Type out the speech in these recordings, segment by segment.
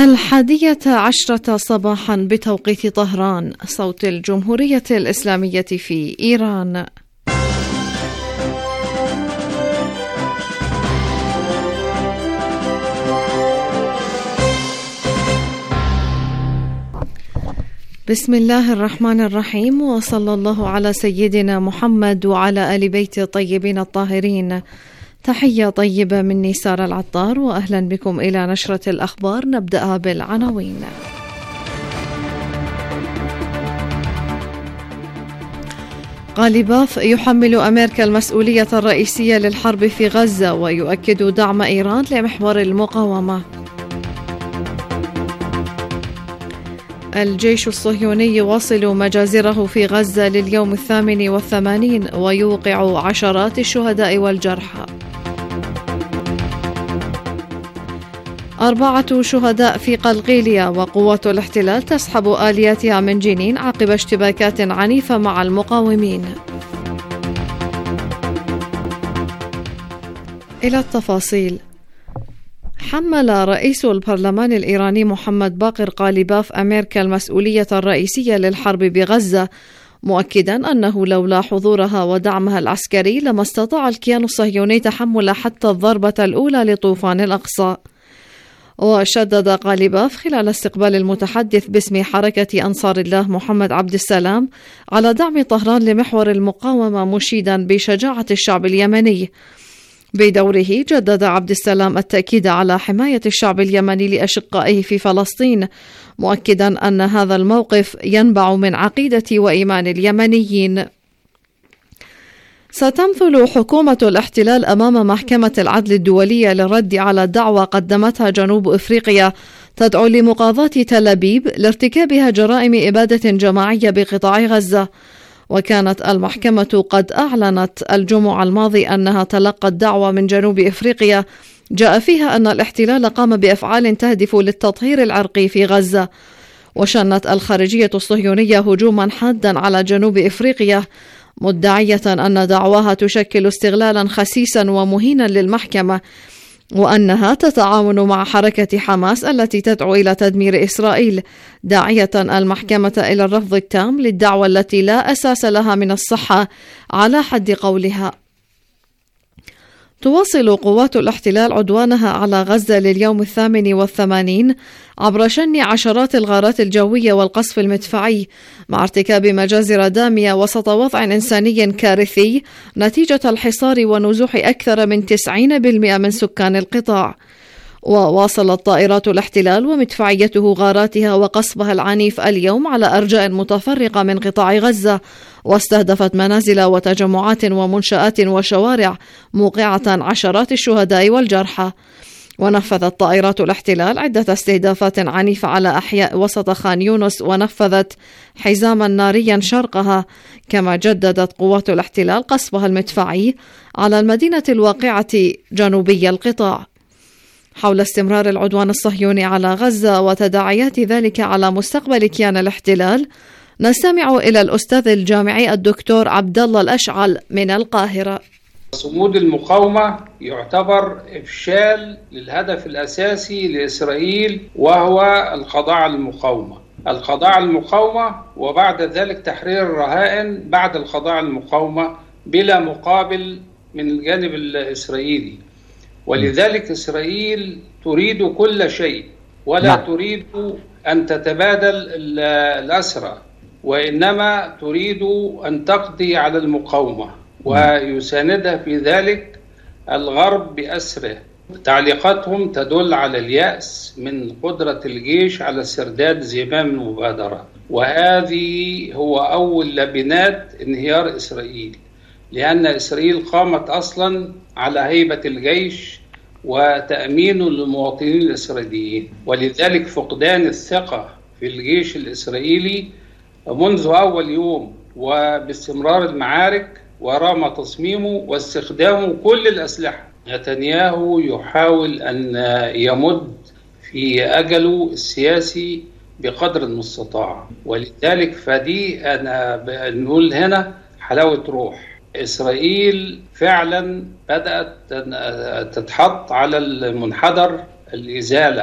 11:00 صباحا بتوقيت طهران، صوت الجمهورية الإسلامية في إيران. بسم الله الرحمن الرحيم، وصلى الله على سيدنا محمد وعلى آل بيت الطيبين الطاهرين. تحية طيبة مني سارة العطار، وأهلا بكم إلى نشرة الأخبار. نبدأ بالعناوين. غالباف يحمل أمريكا المسؤولية الرئيسية للحرب في غزة، ويؤكد دعم إيران لمحور المقاومة. الجيش الصهيوني يواصل مجازره في غزة لليوم 88 ويوقع عشرات الشهداء والجرحى. 4 شهداء في قلقيلية، وقوات الاحتلال تسحب آلياتها من جنين عقب اشتباكات عنيفة مع المقاومين. إلى التفاصيل. حمل رئيس البرلمان الإيراني محمد باقر غالباف أمريكا المسؤولية الرئيسية للحرب بغزة، مؤكدا أنه لولا حضورها ودعمها العسكري لما استطاع الكيان الصهيوني تحمل حتى الضربة الأولى لطوفان الأقصى. وشدد غالباف خلال استقبال المتحدث باسم حركة أنصار الله محمد عبد السلام على دعم طهران لمحور المقاومة، مشيدا بشجاعة الشعب اليمني. بدوره جدد عبد السلام التأكيد على حماية الشعب اليمني لأشقائه في فلسطين، مؤكدا أن هذا الموقف ينبع من عقيدة وإيمان اليمنيين. ستمثل حكومة الاحتلال أمام محكمة العدل الدولية للرد على دعوى قدمتها جنوب أفريقيا تدعو لمقاضاة تل أبيب لارتكابها جرائم إبادة جماعية بقطاع غزة. وكانت المحكمة قد أعلنت الجمعة الماضي أنها تلقت دعوى من جنوب أفريقيا جاء فيها أن الاحتلال قام بأفعال تهدف للتطهير العرقي في غزة. وشنت الخارجية الصهيونية هجوما حادا على جنوب أفريقيا، مدعية أن دعواها تشكل استغلالا خسيسا ومهينا للمحكمة، وأنها تتعاون مع حركة حماس التي تدعو إلى تدمير إسرائيل، داعية المحكمة إلى الرفض التام للدعوى التي لا أساس لها من الصحة على حد قولها. تواصل قوات الاحتلال عدوانها على غزة لليوم 88 عبر شن عشرات الغارات الجوية والقصف المدفعي، مع ارتكاب مجازر دامية وسط وضع إنساني كارثي نتيجة الحصار ونزوح أكثر من 90% من سكان القطاع. وواصلت طائرات الاحتلال ومدفعيته غاراتها وقصفها العنيف اليوم على أرجاء متفرقة من قطاع غزة، واستهدفت منازل وتجمعات ومنشآت وشوارع، موقعة عشرات الشهداء والجرحى. ونفذت طائرات الاحتلال عدة استهدافات عنيفة على أحياء وسط خان يونس، ونفذت حزاما ناريا شرقها، كما جددت قوات الاحتلال قصفها المدفعي على المدينة الواقعة جنوبي القطاع. حول استمرار العدوان الصهيوني على غزة وتداعيات ذلك على مستقبل كيان الاحتلال، نستمع إلى الأستاذ الجامعي الدكتور عبد الله الأشعل من القاهرة. صمود المقاومة يعتبر إفشال للهدف الأساسي لإسرائيل، وهو القضاء على المقاومة، وبعد ذلك تحرير الرهائن بعد القضاء على المقاومة بلا مقابل من الجانب الإسرائيلي. ولذلك إسرائيل تريد كل شيء ولا تريد أن تتبادل الأسرى، وإنما تريد أن تقضي على المقاومة، ويساندها في ذلك الغرب بأسره. تعليقاتهم تدل على اليأس من قدرة الجيش على سرداد زمام المبادرة، وهذه هو أول لبنات انهيار إسرائيل، لأن إسرائيل قامت أصلا على هيبة الجيش وتأمينه للمواطنين الإسرائيليين. ولذلك فقدان الثقة في الجيش الإسرائيلي منذ أول يوم وباستمرار المعارك ورغم تصميمه واستخدامه كل الأسلحة. نتنياهو يحاول أن يمد في أجله السياسي بقدر المستطاع، ولذلك فدي أنا بنقول هنا حلاوة روح. إسرائيل فعلا بدأت تتحط على المنحدر الإزالة،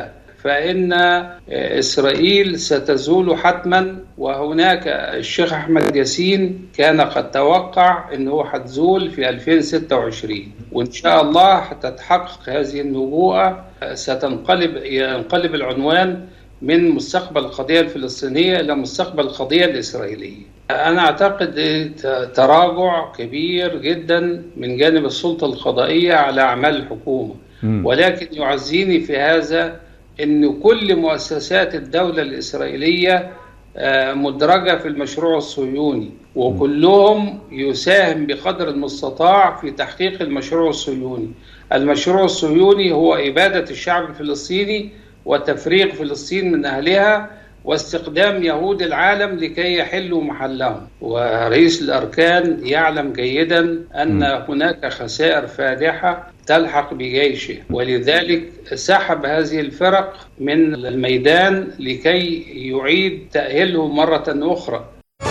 فإن إسرائيل ستزول حتما. وهناك الشيخ أحمد ياسين كان قد توقع أنه هتزول في 2026، وإن شاء الله هتتحقق هذه النبوءة. ينقلب العنوان من مستقبل القضية الفلسطينية إلى مستقبل القضية الإسرائيلية. أنا أعتقد تراجع كبير جدا من جانب السلطة القضائية على أعمال الحكومة، ولكن يعزيني في هذا أن كل مؤسسات الدولة الإسرائيلية مدرجة في المشروع الصهيوني، وكلهم يساهم بقدر المستطاع في تحقيق المشروع الصهيوني. المشروع الصهيوني هو إبادة الشعب الفلسطيني وتفريغ فلسطين من أهلها واستخدام يهود العالم لكي يحلوا محلهم. ورئيس الأركان يعلم جيدا أن هناك خسائر فادحة تلحق بجيشه، ولذلك سحب هذه الفرق من الميدان لكي يعيد تأهيله مرة أخرى.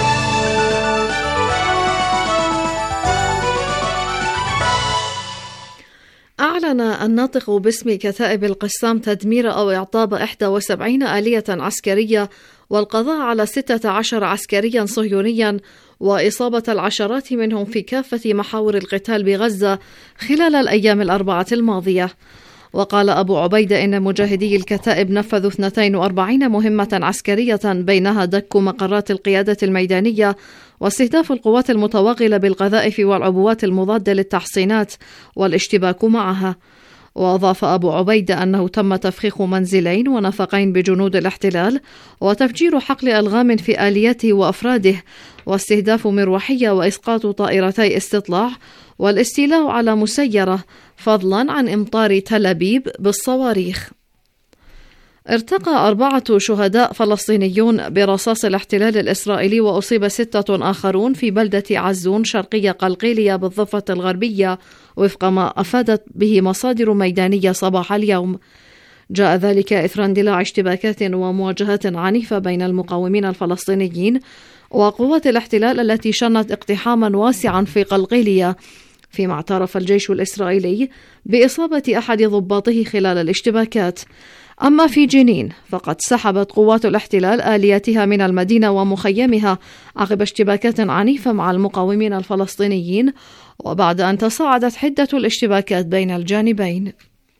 أعلن الناطق باسم كتائب القسام تدمير أو إعطاب 71 آلية عسكرية والقضاء على 16 عسكريا صهيونيا وإصابة العشرات منهم في كافة محاور القتال بغزة خلال الأيام الأربعة الماضية. وقال أبو عبيدة إن مجاهدي الكتائب نفذوا 42 مهمة عسكرية بينها دك مقرات القيادة الميدانية واستهداف القوات المتوغلة بالقذائف والعبوات المضادة للتحصينات والاشتباك معها. وأضاف أبو عبيدة أنه تم تفخيخ منزلين ونفقين بجنود الاحتلال وتفجير حقل ألغام في آليته وأفراده واستهداف مروحية وإسقاط طائرتي استطلاع والاستيلاء على مسيرة، فضلا عن إمطار تل أبيب بالصواريخ. ارتقى 4 شهداء فلسطينيون برصاص الاحتلال الإسرائيلي وأصيب 6 آخرون في بلدة عزون شرقية قلقيلية بالضفة الغربية وفق ما أفادت به مصادر ميدانية صباح اليوم. جاء ذلك إثر اندلاع اشتباكات ومواجهات عنيفة بين المقاومين الفلسطينيين وقوات الاحتلال التي شنت اقتحاما واسعا في قلقيلية، فيما اعترف الجيش الإسرائيلي بإصابة أحد ضباطه خلال الاشتباكات. أما في جنين فقد سحبت قوات الاحتلال آلياتها من المدينة ومخيمها عقب اشتباكات عنيفة مع المقاومين الفلسطينيين وبعد أن تصاعدت حدة الاشتباكات بين الجانبين.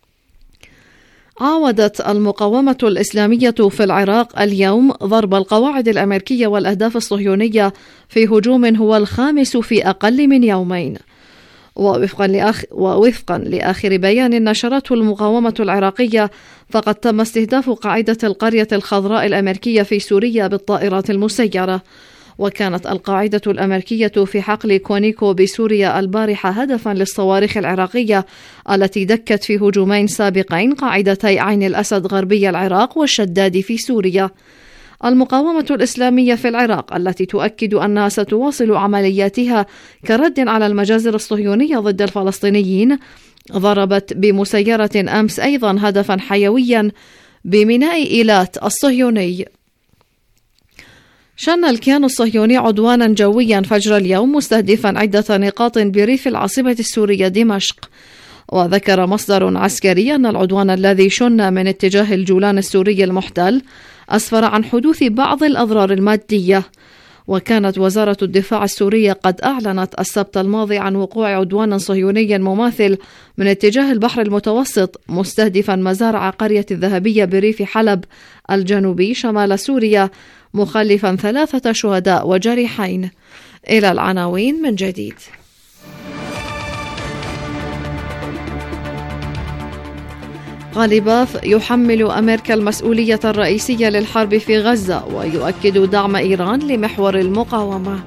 عاودت المقاومة الإسلامية في العراق اليوم ضرب القواعد الأمريكية والأهداف الصهيونية في هجوم هو الخامس في أقل من يومين. ووفقا لآخر بيان نشرته المقاومة العراقية فقد تم استهداف قاعدة القرية الخضراء الأمريكية في سوريا بالطائرات المسيرة. وكانت القاعدة الأمريكية في حقل كونيكو بسوريا البارحة هدفا للصواريخ العراقية التي دكت في هجومين سابقين قاعدتي عين الأسد غربي العراق والشداد في سوريا. المقاومة الإسلامية في العراق التي تؤكد أنها ستواصل عملياتها كرد على المجازر الصهيونية ضد الفلسطينيين ضربت بمسيرة أمس أيضا هدفا حيويا بميناء إيلات الصهيوني. شن الكيان الصهيوني عدوانا جويا فجر اليوم مستهدفا عدة نقاط بريف العاصمة السورية دمشق. وذكر مصدر عسكري أن العدوان الذي شن من اتجاه الجولان السوري المحتل أسفر عن حدوث بعض الأضرار المادية. وكانت وزارة الدفاع السورية قد أعلنت السبت الماضي عن وقوع عدوان صهيوني مماثل من اتجاه البحر المتوسط مستهدفا مزارع قرية الذهبية بريف حلب الجنوبي شمال سوريا مخلفا 3 شهداء وجريحين. إلى العناوين من جديد. غالباف يحمل أمريكا المسؤولية الرئيسية للحرب في غزة ويؤكد دعم إيران لمحور المقاومة.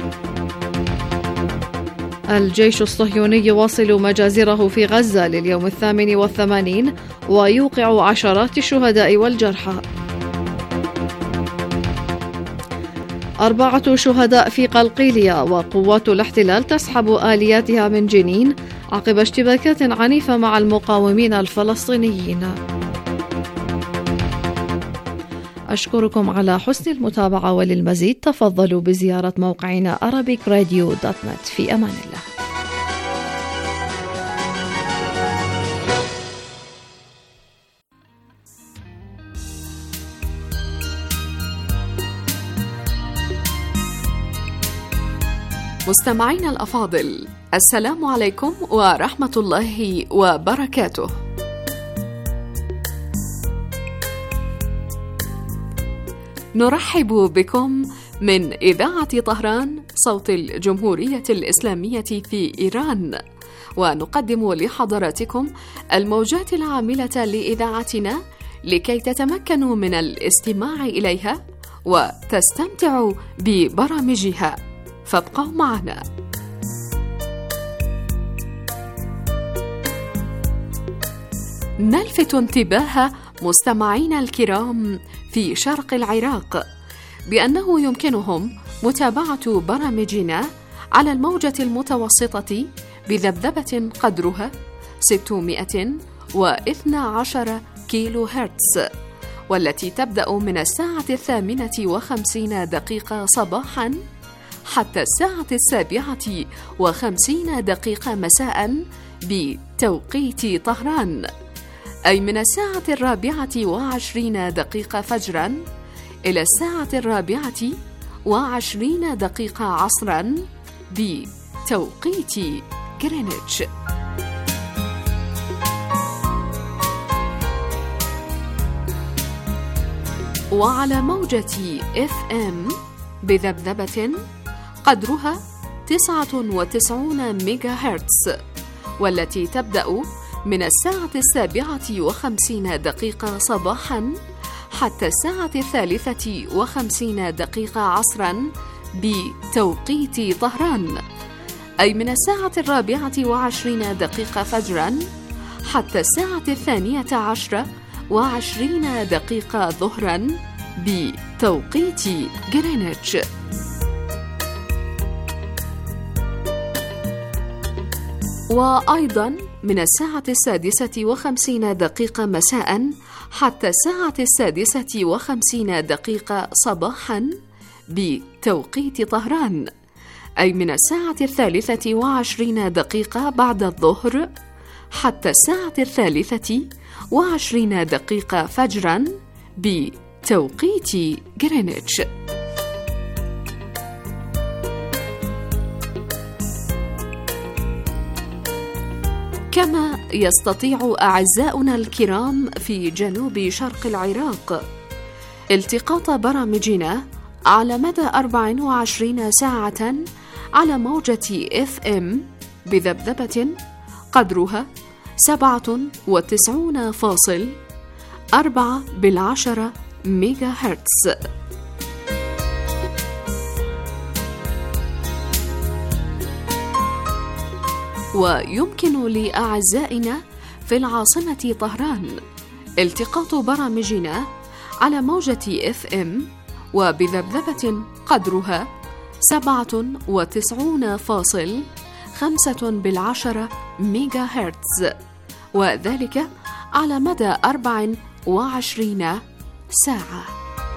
الجيش الصهيوني يواصل مجازره في غزة لليوم 88 ويوقع عشرات الشهداء والجرحى. 4 شهداء في قلقيلية وقوات الاحتلال تسحب آلياتها من جنين عقب اشتباكات عنيفة مع المقاومين الفلسطينيين. أشكركم على حسن المتابعة، وللمزيد تفضلوا بزيارة موقعنا arabicradio.net. في أمان الله. مستمعينا الأفاضل، السلام عليكم ورحمة الله وبركاته. نرحب بكم من إذاعة طهران صوت الجمهورية الإسلامية في إيران، ونقدم لحضراتكم الموجات العاملة لإذاعتنا لكي تتمكنوا من الاستماع إليها وتستمتعوا ببرامجها، فابقوا معنا. نلفت انتباه مستمعينا الكرام في شرق العراق بأنه يمكنهم متابعة برامجنا على الموجة المتوسطة بذبذبة قدرها 612 كيلو هرتز، والتي تبدأ من الساعة 58 صباحا حتى الساعة 57 مساء بتوقيت طهران، أي من الساعة 24 فجرا إلى الساعة 24 عصرا بتوقيت غرينتش. وعلى موجة FM بذبذبة قدرها 99 ميجا هرتز، والتي تبدأ من الساعة 57 صباحا حتى الساعة 53 عصرا بتوقيت طهران، أي من الساعة 24 فجرا حتى الساعة 12:20 ظهرا بتوقيت غرينتش. وأيضا من الساعة 6:50 مساء حتى الساعة 6:50 صباحا بتوقيت طهران، أي من الساعة 23 بعد الظهر حتى الساعة 23 فجرا بتوقيت غرينتش. كما يستطيع أعزاؤنا الكرام في جنوب شرق العراق التقاط برامجنا على مدى 24 ساعة على موجة FM بذبذبة قدرها 97.4 ميجا هرتز. ويمكن لأعزائنا في العاصمة طهران التقاط برامجنا على موجة FM وبذبذبة قدرها 97.5 ميجا هرتز، وذلك على مدى 24 ساعة.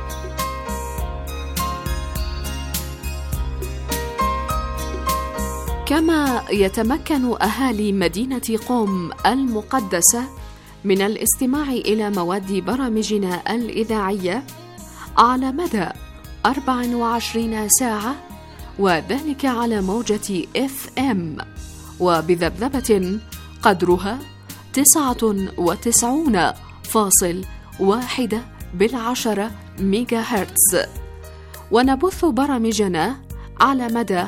كما يتمكن أهالي مدينة قم المقدسة من الاستماع إلى مواد برامجنا الإذاعية على مدى 24 ساعة، وذلك على موجة FM وبذبذبة قدرها 99.1 ميجا هرتز، ونبث برامجنا على مدى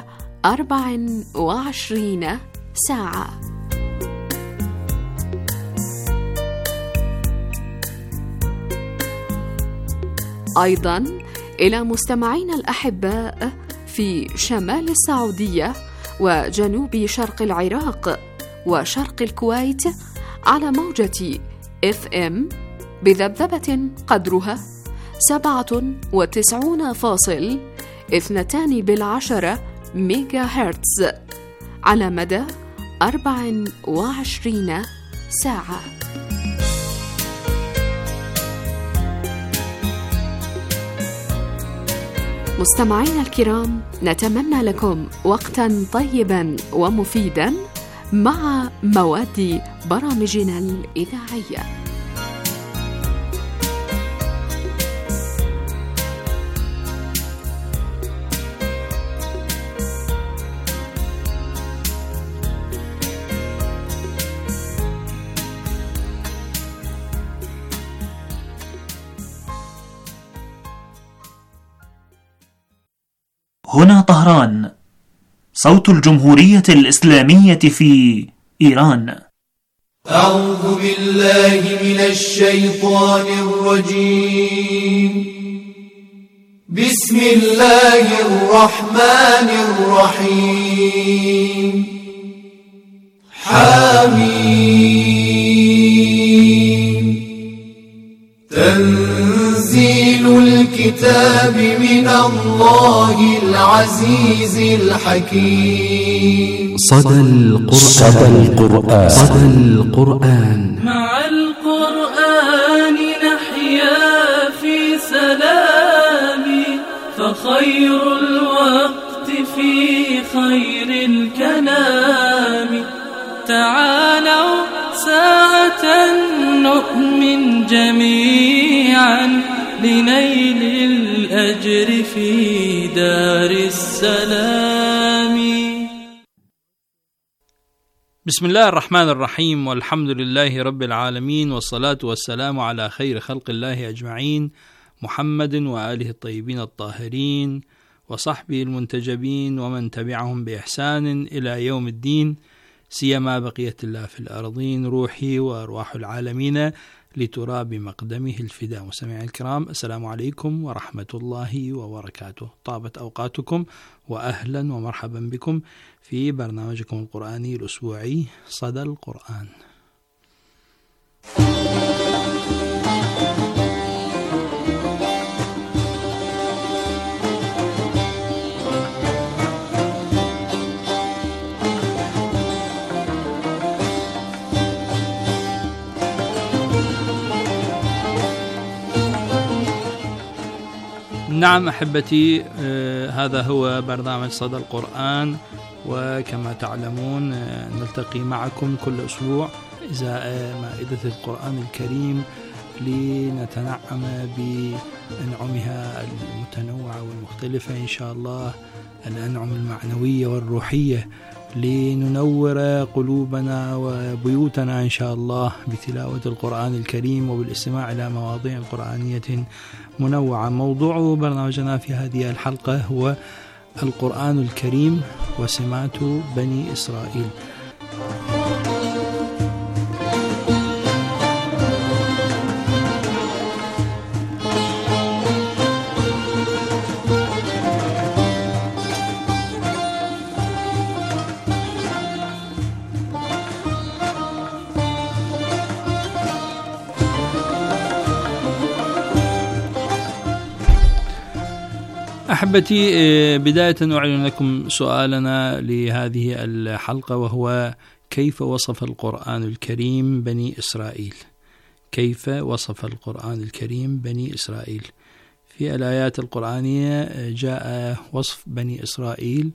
24 ساعة. أيضا إلى مستمعينا الأحباء في شمال السعودية وجنوب شرق العراق وشرق الكويت على موجة FM بذبذبة قدرها 97.2 ميجا هرتز على مدى 24 ساعة. مستمعينا الكرام، نتمنى لكم وقتا طيبا ومفيدا مع مواد برامجنا الإذاعية. هنا طهران، صوت الجمهورية الإسلامية في إيران. أعوذ بالله من الشيطان الرجيم. بسم الله الرحمن الرحيم. حميم. تنزيل الكتاب من الله العزيز الحكيم. صدى القرآن. مع القرآن نحيا في سلام، فخير الوقت في خير الكلام. تعالوا ساعة نؤمن جميعا لنيل الأجر في دار السلام. بسم الله الرحمن الرحيم، والحمد لله رب العالمين، والصلاة والسلام على خير خلق الله أجمعين، محمد وآله الطيبين الطاهرين وصحبه المنتجبين ومن تبعهم بإحسان إلى يوم الدين، سيما بقية الله في الأرضين، روحي وأرواح العالمين لتراب مقدمه الفداء. مستمعي الكرام، السلام عليكم ورحمة الله وبركاته. طابت أوقاتكم وأهلا ومرحبا بكم في برنامجكم القرآني الأسبوعي صدى القرآن. نعم أحبتي، هذا هو برنامج صدى القرآن، وكما تعلمون نلتقي معكم كل أسبوع إزاء مائدة القرآن الكريم لنتنعم بأنعمها المتنوعة والمختلفة إن شاء الله، الأنعم المعنوية والروحية، لننور قلوبنا وبيوتنا إن شاء الله بتلاوة القرآن الكريم وبالاستماع إلى مواضيع قرآنية منوعة. موضوع برنامجنا في هذه الحلقة هو القرآن الكريم وسمات بني إسرائيل. أحبتي، بداية أعلن لكم سؤالنا لهذه الحلقة، وهو: كيف وصف القرآن الكريم بني إسرائيل؟ كيف وصف القرآن الكريم بني إسرائيل؟ في الآيات القرآنية جاء وصف بني إسرائيل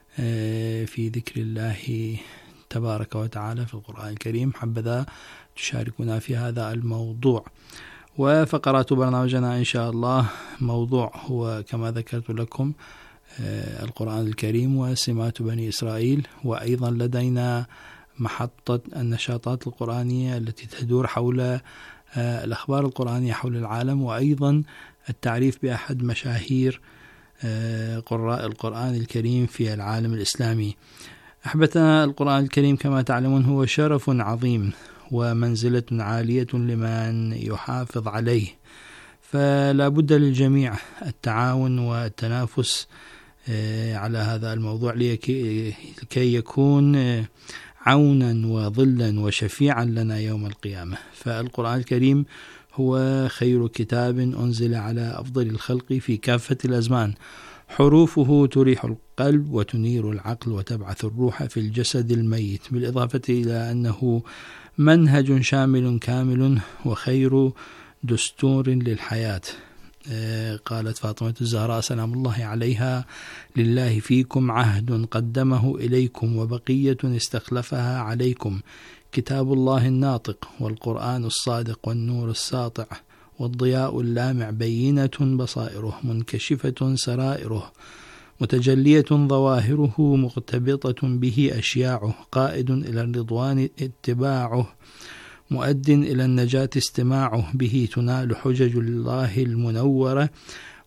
في ذكر الله تبارك وتعالى في القرآن الكريم. حبذا تشاركنا في هذا الموضوع. وفقرات برنامجنا إن شاء الله موضوع هو كما ذكرت لكم القرآن الكريم وسمات بني إسرائيل، وأيضا لدينا محطة النشاطات القرآنية التي تدور حول الأخبار القرآنية حول العالم، وأيضا التعريف بأحد مشاهير قراء القرآن الكريم في العالم الإسلامي. أحبتنا، القرآن الكريم كما تعلمون هو شرف عظيم ومنزلة عالية لمن يحافظ عليه، فلا بد للجميع التعاون والتنافس على هذا الموضوع لكي يكون عونا وظلا وشفيعا لنا يوم القيامة. فالقرآن الكريم هو خير كتاب أنزل على أفضل الخلق في كافة الأزمان، حروفه تريح القلب وتنير العقل وتبعث الروح في الجسد الميت، بالإضافة إلى أنه منهج شامل كامل وخير دستور للحياة. قالت فاطمة الزهراء سلام الله عليها: لله فيكم عهد قدمه إليكم وبقية استخلفها عليكم، كتاب الله الناطق والقرآن الصادق والنور الساطع والضياء اللامع، بينة بصائره منكشفة سرائره، متجلية ظواهره، مقتبطة به أشياعه، قائد إلى الرضوان اتباعه، مؤد إلى النجاة استماعه، به تنال حجج الله المنورة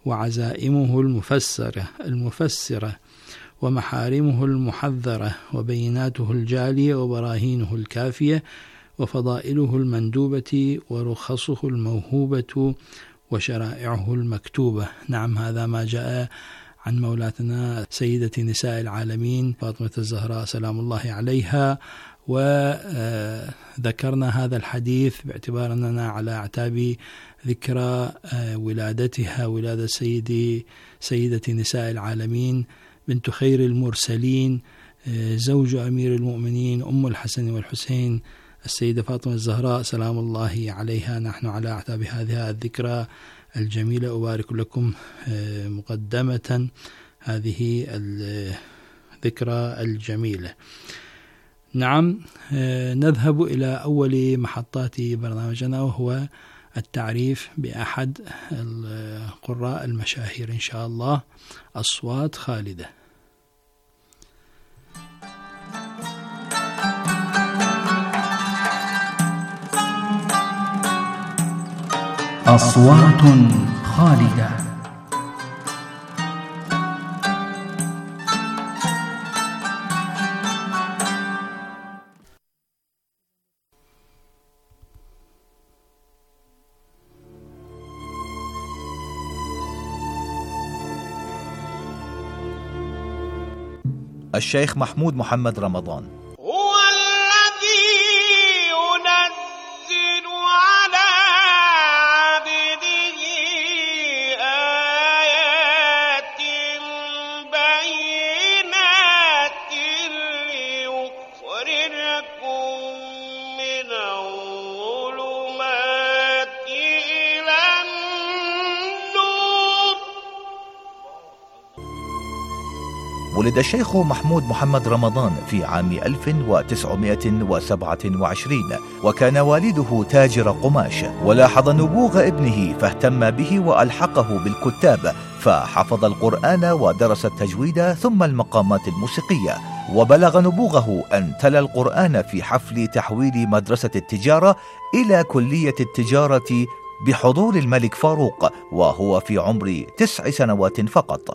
وعزائمه المفسرة ومحارمه المحذرة وبيناته الجالية وبراهينه الكافية وفضائله المندوبة ورخصه الموهوبة وشرائعه المكتوبة. نعم، هذا ما جاء عن مولاتنا سيدة نساء العالمين فاطمة الزهراء سلام الله عليها. وذكرنا هذا الحديث باعتبار أننا على أعتاب ذكرى ولادتها، ولادة سيدة نساء العالمين بنت خير المرسلين، زوج أمير المؤمنين أم الحسن والحسين السيدة فاطمة الزهراء سلام الله عليها. نحن على أعتاب هذه الذكرى الجميلة. أبارك لكم مقدمة هذه الذكرى الجميلة. نعم، نذهب إلى أول محطات برنامجنا، وهو التعريف بأحد القراء المشاهير إن شاء الله، أصوات خالدة. أصوات خالدة. الشيخ محمود محمد رمضان. هو الذي ينزل على عبده آيات بينات ليخرجكم من الظلمات إلى النور. ولد الشيخ محمود محمد رمضان في عام 1927، وكان والده تاجر قماش، ولاحظ نبوغ ابنه فاهتم به وألحقه بالكتاب، فحفظ القرآن ودرس التجويد ثم المقامات الموسيقية، وبلغ نبوغه أن تلا القرآن في حفل تحويل مدرسة التجارة إلى كلية التجارة بحضور الملك فاروق وهو في عمر 9 سنوات فقط.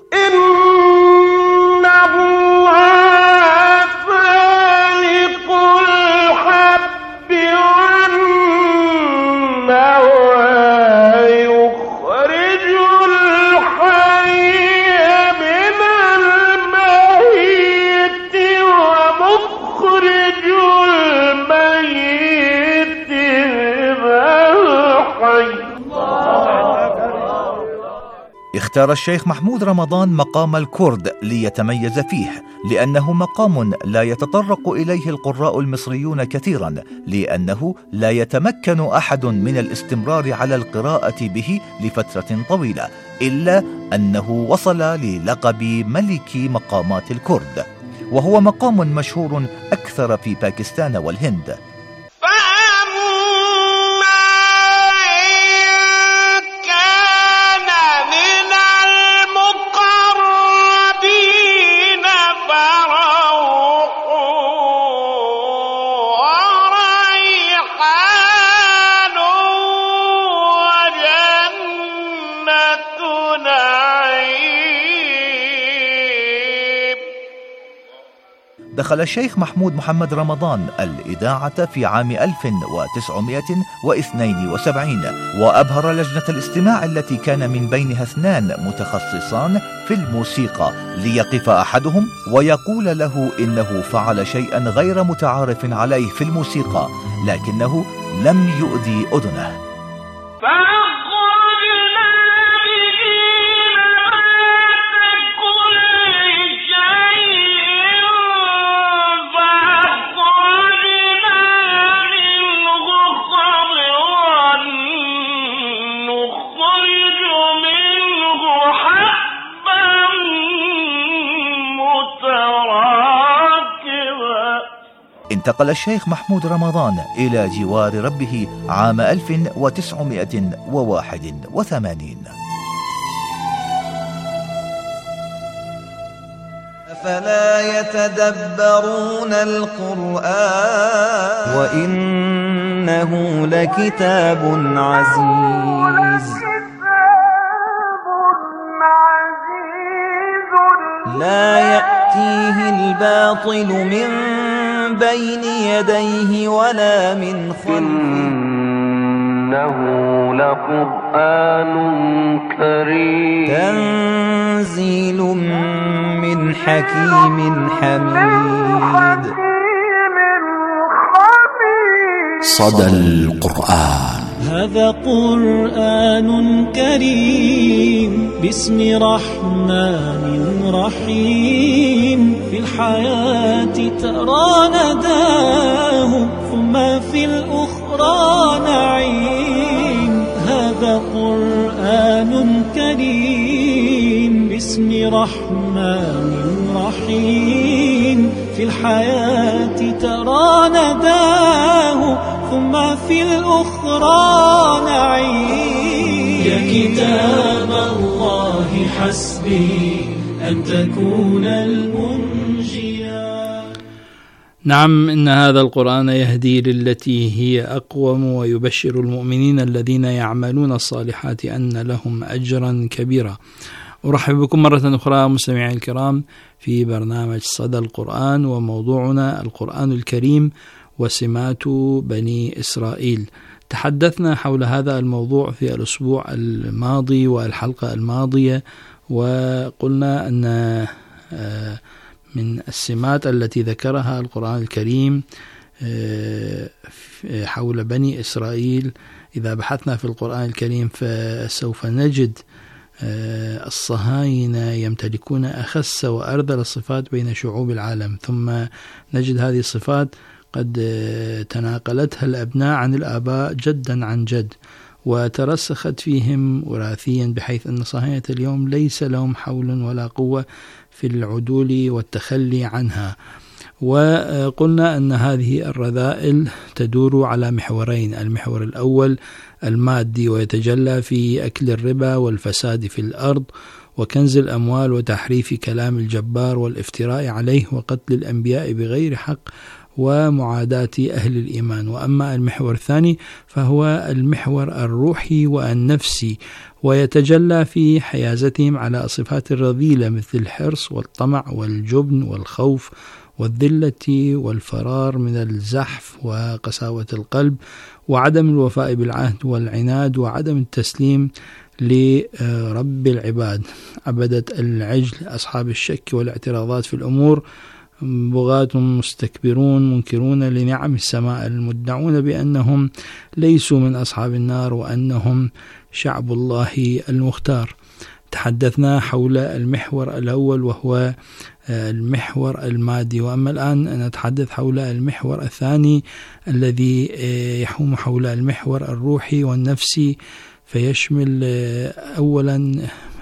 اختار الشيخ محمود رمضان مقام الكرد ليتميز فيه، لأنه مقام لا يتطرق إليه القراء المصريون كثيرا، لأنه لا يتمكن أحد من الاستمرار على القراءة به لفترة طويلة، إلا أنه وصل للقب ملك مقامات الكرد، وهو مقام مشهور أكثر في باكستان والهند. دخل الشيخ محمود محمد رمضان الإذاعة في عام 1972، وأبهر لجنة الاستماع التي كان من بينها 2 متخصصان في الموسيقى، ليقف أحدهم ويقول له إنه فعل شيئا غير متعارف عليه في الموسيقى، لكنه لم يؤذي أذنه. انتقل الشيخ محمود رمضان إلى جوار ربه عام 1981. أفلا يتدبرون القرآن وإنه لكتاب عزيز لا يأتيه الباطل من بين يديه ولا من خلفه إنه لقرآن كريم تنزيل من حكيم حميد. صدى القرآن. هذا قرآن كريم باسم رحمن رحيم، في الحياة ترى نداه ثم في الأخرى نعيم. هذا قرآن كريم باسم رحمن رحيم، في الحياة ترى نداه ثم في الأخرى نعيم. يا كتاب الله حسبي أن تكون المنجيا. نعم، إن هذا القرآن يهدي للتي هي أقوم ويبشر المؤمنين الذين يعملون الصالحات أن لهم أجرا كبيرا. أرحب بكم مرة أخرى مستمعي الكرام في برنامج صدى القرآن، وموضوعنا القرآن الكريم وسمات بني إسرائيل. تحدثنا حول هذا الموضوع في الأسبوع الماضي والحلقة الماضية، وقلنا أن من السمات التي ذكرها القرآن الكريم حول بني إسرائيل، إذا بحثنا في القرآن الكريم فسوف نجد الصهاينة يمتلكون أخس وأرذل الصفات بين شعوب العالم، ثم نجد هذه الصفات قد تناقلتها الأبناء عن الآباء جدا عن جد، وترسخت فيهم وراثيا، بحيث أن صهاينة اليوم ليس لهم حول ولا قوة في العدول والتخلي عنها. وقلنا أن هذه الرذائل تدور على محورين: المحور الأول المادي، ويتجلى في أكل الربا والفساد في الأرض وكنز الأموال وتحريف كلام الجبار والافتراء عليه وقتل الأنبياء بغير حق ومعاداة أهل الإيمان. وأما المحور الثاني فهو المحور الروحي والنفسي، ويتجلى في حيازتهم على صفات الرذيلة مثل الحرص والطمع والجبن والخوف والذلة والفرار من الزحف وقساوة القلب وعدم الوفاء بالعهد والعناد وعدم التسليم لرب العباد، عبدة العجل، أصحاب الشك والاعتراضات في الأمور، بغاة مستكبرون منكرون لنعم السماء، المدعون بأنهم ليسوا من أصحاب النار وأنهم شعب الله المختار. تحدثنا حول المحور الأول وهو المحور المادي، وأما الآن نتحدث حول المحور الثاني الذي يحوم حول المحور الروحي والنفسي، فيشمل أولا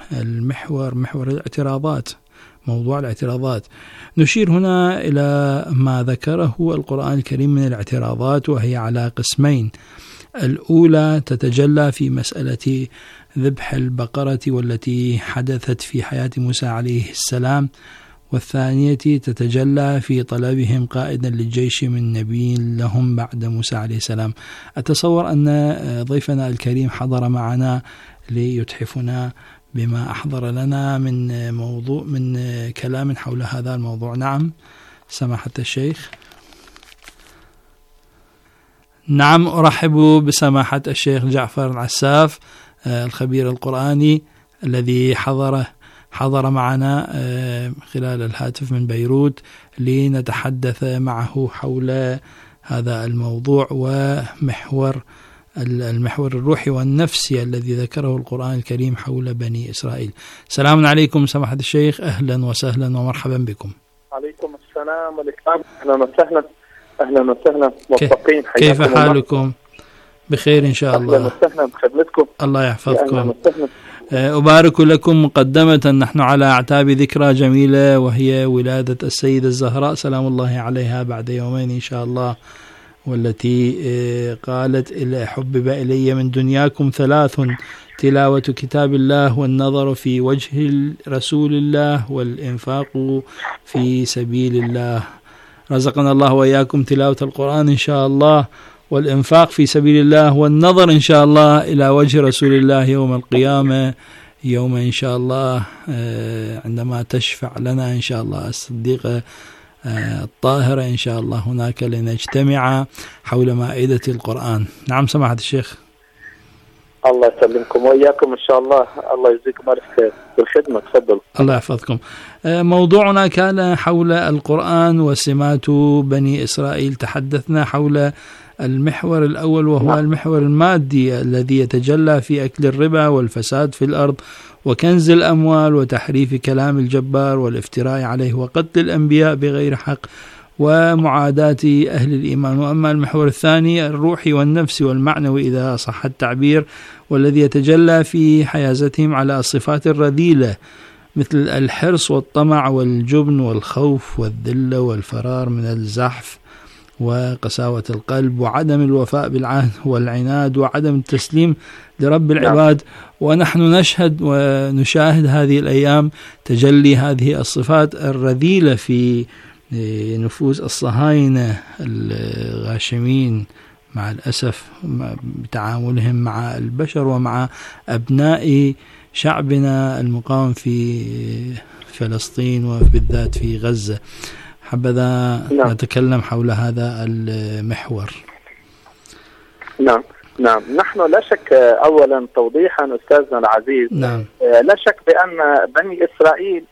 محور الاعتراضات، موضوع الاعتراضات. نشير هنا إلى ما ذكره القرآن الكريم من الاعتراضات، وهي على قسمين: الأولى تتجلى في مسألة ذبح البقرة والتي حدثت في حياة موسى عليه السلام، والثانية تتجلى في طلبهم قائدا للجيش من نبي لهم بعد موسى عليه السلام. أتصور أن ضيفنا الكريم حضر معنا ليتحفنا بما أحضر لنا من كلام حول هذا الموضوع. نعم سماحة الشيخ. نعم، أرحب بسماحة الشيخ جعفر العساف الخبير القرآني الذي حضر معنا خلال الهاتف من بيروت لنتحدث معه حول هذا الموضوع ومحور الروحي والنفسي الذي ذكره القرآن الكريم حول بني إسرائيل. سلام عليكم سماحة الشيخ، أهلا وسهلا ومرحبا بكم. عليكم السلام والإكرام، أهلا وسهلا. أهلا وسهلا، موفقين. كيف حالكم؟ بخير إن شاء الله. أهلا وسهلا بخدمتكم. الله يحفظكم. أبارك لكم مقدمة، نحن على أعتاب ذكرى جميلة وهي ولادة السيدة الزهراء سلام الله عليها بعد يومين إن شاء الله، والتي قالت: حبب إلي من دنياكم ثلاث: تلاوة كتاب الله، والنظر في وجه رسول الله، والإنفاق في سبيل الله. رزقنا الله وإياكم تلاوة القرآن إن شاء الله، والإنفاق في سبيل الله، والنظر إن شاء الله إلى وجه رسول الله يوم القيامة يوم إن شاء الله عندما تشفع لنا إن شاء الله الصديقة الطاهرة إن شاء الله هناك لنجتمع حول مائدة القرآن. نعم سماحة الشيخ. الله يسلمكم وإياكم إن شاء الله. الله يجزيكم ألف خير بالخدمة. تفضل. الله يحفظكم. موضوعنا كان حول القرآن وسمات بني إسرائيل. تحدثنا حول المحور الأول وهو المحور المادي الذي يتجلى في أكل الربا والفساد في الأرض وكنز الأموال وتحريف كلام الجبار والافتراء عليه وقتل الأنبياء بغير حق ومعاداة أهل الإيمان. وأما المحور الثاني الروحي والنفسي والمعنوي إذا صح التعبير، والذي يتجلى في حيازتهم على الصفات الرذيلة مثل الحرص والطمع والجبن والخوف والذلة والفرار من الزحف وقساوة القلب وعدم الوفاء بالعهد والعناد وعدم التسليم لرب العباد. ونحن نشهد ونشاهد هذه الأيام تجلي هذه الصفات الرذيلة في نفوس الصهاينة الغاشمين مع الأسف بتعاملهم مع البشر ومع أبناء شعبنا المقاوم في فلسطين وبالذات في غزة. حبذا نتكلم حول هذا المحور. نعم نحن لا شك أولا توضيحا أستاذنا العزيز. لا شك بأن بني إسرائيل